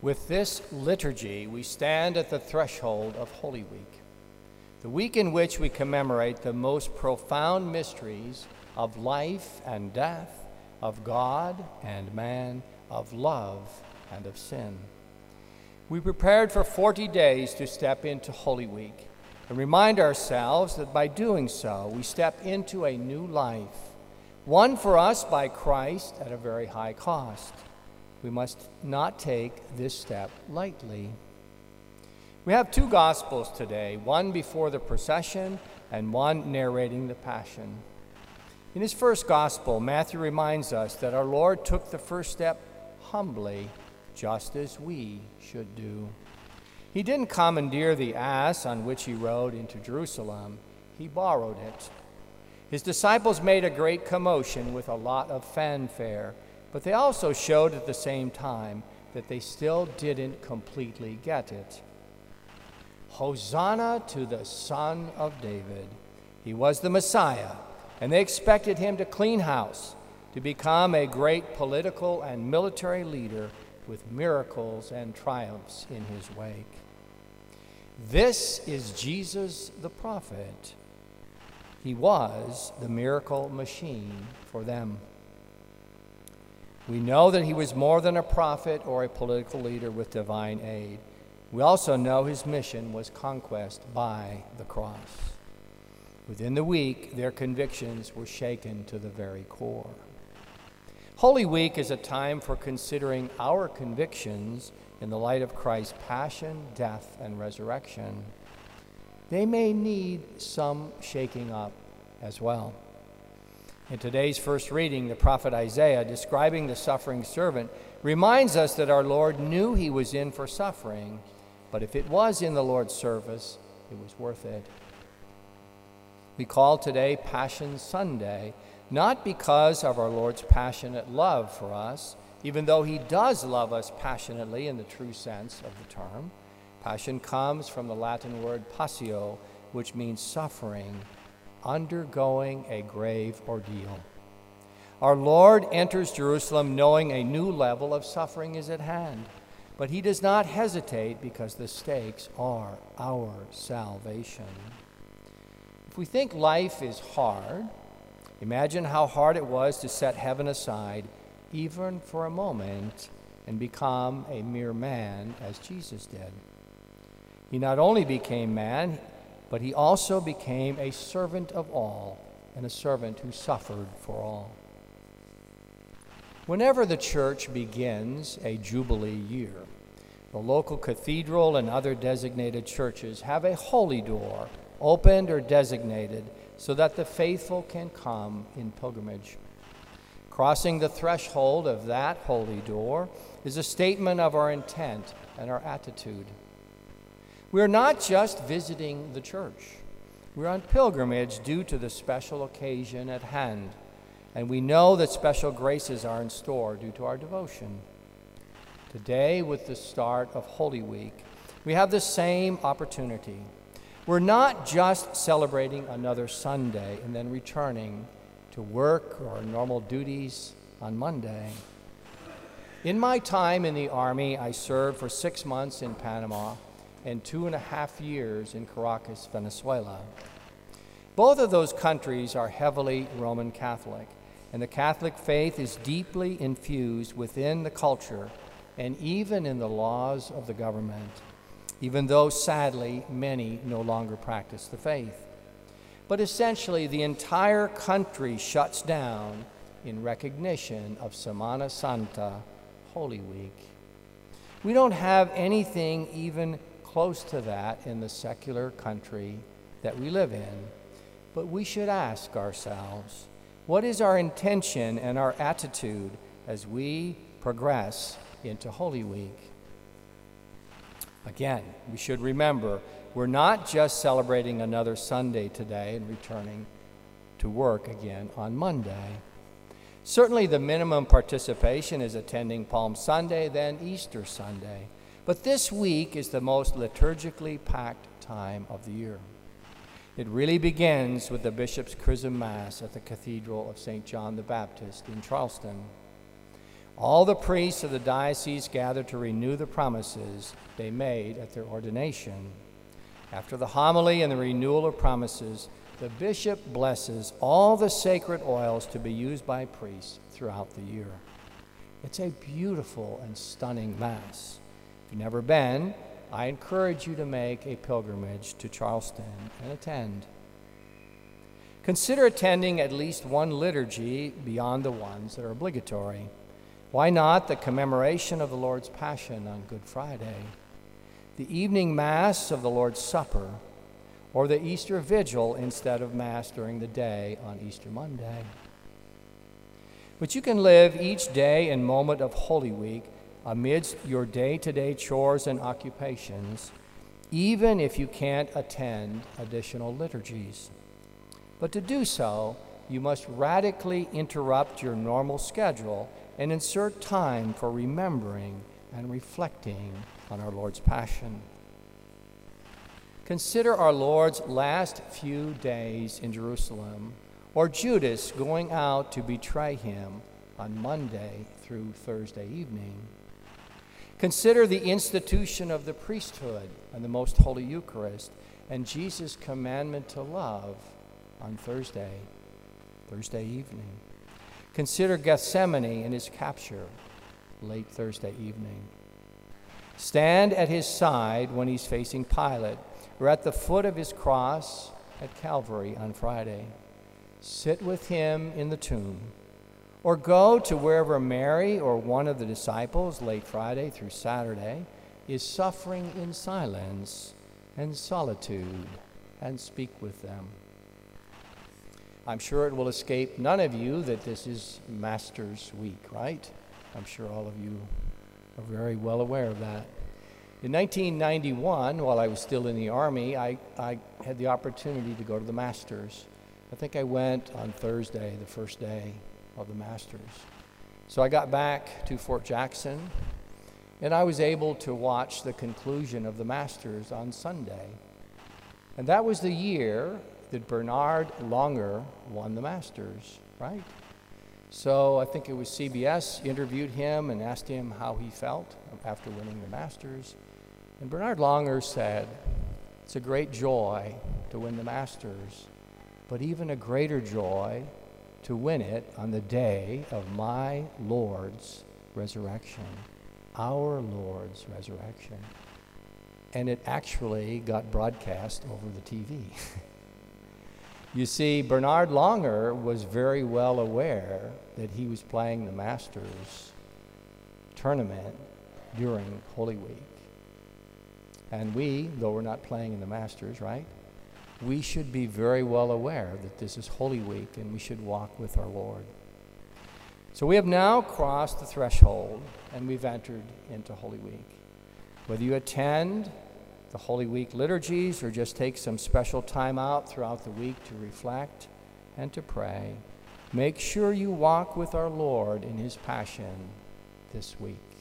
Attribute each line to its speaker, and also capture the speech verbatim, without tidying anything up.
Speaker 1: With this liturgy, we stand at the threshold of Holy Week, the week in which we commemorate the most profound mysteries of life and death, of God and man, of love and of sin. We prepared for forty days to step into Holy Week and remind ourselves that by doing so, we step into a new life, won for us by Christ at a very high cost. We must not take this step lightly. We have two Gospels today, one before the procession and one narrating the Passion. In his first Gospel, Matthew reminds us that our Lord took the first step humbly, just as we should do. He didn't commandeer the ass on which he rode into Jerusalem. He borrowed it. His disciples made a great commotion with a lot of fanfare, but they also showed at the same time that they still didn't completely get it. Hosanna to the Son of David. He was the Messiah, and they expected him to clean house, to become a great political and military leader with miracles and triumphs in his wake. This is Jesus the prophet. He was the miracle machine for them. We know that he was more than a prophet or a political leader with divine aid. We also know his mission was conquest by the cross. Within the week, their convictions were shaken to the very core. Holy Week is a time for considering our convictions in the light of Christ's passion, death, and resurrection. They may need some shaking up as well. In today's first reading, the prophet Isaiah, describing the suffering servant, reminds us that our Lord knew he was in for suffering, but if it was in the Lord's service, it was worth it. We call today Passion Sunday, not because of our Lord's passionate love for us, even though he does love us passionately in the true sense of the term. Passion comes from the Latin word passio, which means suffering, undergoing a grave ordeal. Our Lord enters Jerusalem knowing a new level of suffering is at hand, but he does not hesitate because the stakes are our salvation. If we think life is hard, imagine how hard it was to set heaven aside, even for a moment, and become a mere man as Jesus did. He not only became man, but he also became a servant of all, and a servant who suffered for all. Whenever the church begins a Jubilee year, the local cathedral and other designated churches have a holy door opened or designated so that the faithful can come in pilgrimage. Crossing the threshold of that holy door is a statement of our intent and our attitude. We're not just visiting the church. We're on pilgrimage due to the special occasion at hand, and we know that special graces are in store due to our devotion. Today, with the start of Holy Week, we have the same opportunity. We're not just celebrating another Sunday and then returning to work or normal duties on Monday. In my time in the Army, I served for six months in Panama and two and a half years in Caracas, Venezuela. Both of those countries are heavily Roman Catholic, and the Catholic faith is deeply infused within the culture and even in the laws of the government, even though, sadly, many no longer practice the faith. But essentially, the entire country shuts down in recognition of Semana Santa, Holy Week. We don't have anything even close to that in the secular country that we live in. But we should ask ourselves, what is our intention and our attitude as we progress into Holy Week? Again, we should remember, we're not just celebrating another Sunday today and returning to work again on Monday. Certainly the minimum participation is attending Palm Sunday, then Easter Sunday. But this week is the most liturgically packed time of the year. It really begins with the Bishop's Chrism Mass at the Cathedral of Saint John the Baptist in Charleston. All the priests of the diocese gathered to renew the promises they made at their ordination. After the homily and the renewal of promises, the bishop blesses all the sacred oils to be used by priests throughout the year. It's a beautiful and stunning Mass. If you've never been, I encourage you to make a pilgrimage to Charleston and attend. Consider attending at least one liturgy beyond the ones that are obligatory. Why not the commemoration of the Lord's Passion on Good Friday, the evening Mass of the Lord's Supper, or the Easter Vigil instead of Mass during the day on Easter Monday? But you can live each day and moment of Holy Week amidst your day-to-day chores and occupations, even if you can't attend additional liturgies. But to do so, you must radically interrupt your normal schedule and insert time for remembering and reflecting on our Lord's Passion. Consider our Lord's last few days in Jerusalem, or Judas going out to betray him on Monday through Thursday evening. Consider the institution of the priesthood and the Most Holy Eucharist and Jesus' commandment to love on Thursday, Thursday evening. Consider Gethsemane and his capture late Thursday evening. Stand at his side when he's facing Pilate, or at the foot of his cross at Calvary on Friday. Sit with him in the tomb, or go to wherever Mary or one of the disciples late Friday through Saturday is suffering in silence and solitude, and speak with them. I'm sure it will escape none of you that this is Master's Week, right? I'm sure all of you are very well aware of that. In nineteen ninety-one, while I was still in the Army, I, I had the opportunity to go to the Masters. I think I went on Thursday, the first day of the Masters. So I got back to Fort Jackson, and I was able to watch the conclusion of the Masters on Sunday. And that was the year that Bernard Langer won the Masters, right? So I think it was C B S interviewed him and asked him how he felt after winning the Masters. And Bernard Langer said, "It's a great joy to win the Masters, but even a greater joy to win it on the day of my Lord's resurrection, our Lord's resurrection." And it actually got broadcast over the T V. You see, Bernard Langer was very well aware that he was playing the Masters tournament during Holy Week. And we, though we're not playing in the Masters, right? We should be very well aware that this is Holy Week and we should walk with our Lord. So we have now crossed the threshold and we've entered into Holy Week. Whether you attend the Holy Week liturgies or just take some special time out throughout the week to reflect and to pray, make sure you walk with our Lord in his Passion this week.